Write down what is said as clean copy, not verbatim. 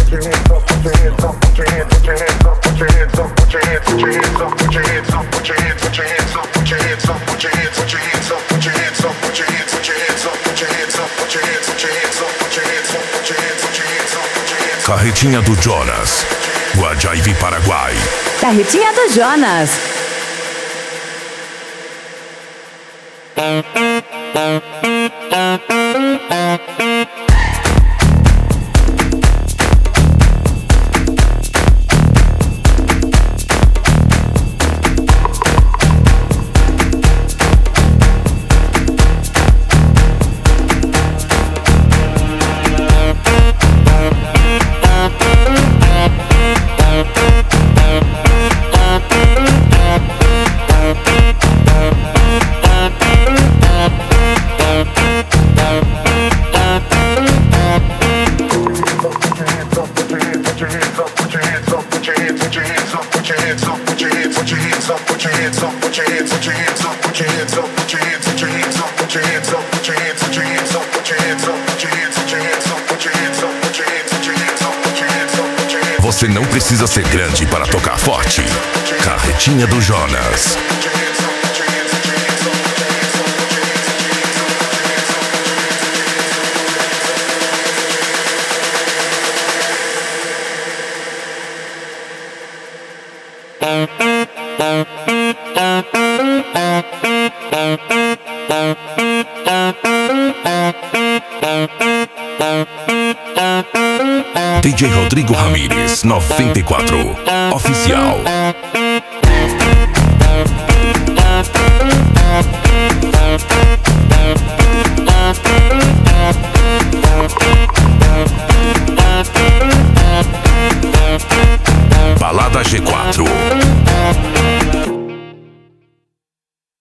Carretinha do Jonas, Guajaivi, Paraguai. Carretinha do Jonas. Você não precisa ser grande para tocar forte. Carretinha do Jonas. DJ Rodrigo Ramírez 94 Oficial. Balada G4.